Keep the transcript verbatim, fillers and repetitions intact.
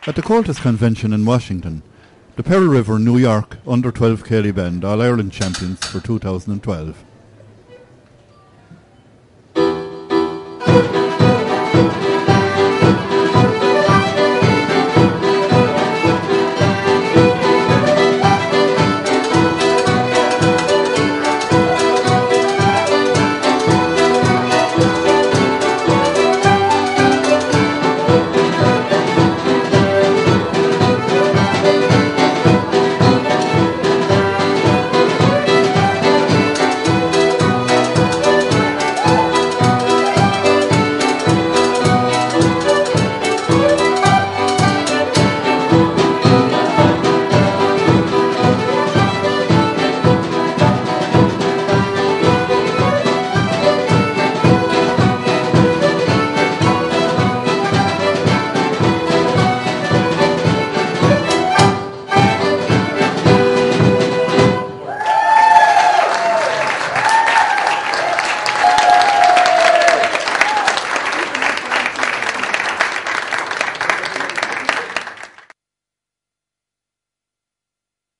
At the Coltis Convention in Washington, the Pearl River New York under twelve Céilí Bend All-Ireland champions for two thousand twelve.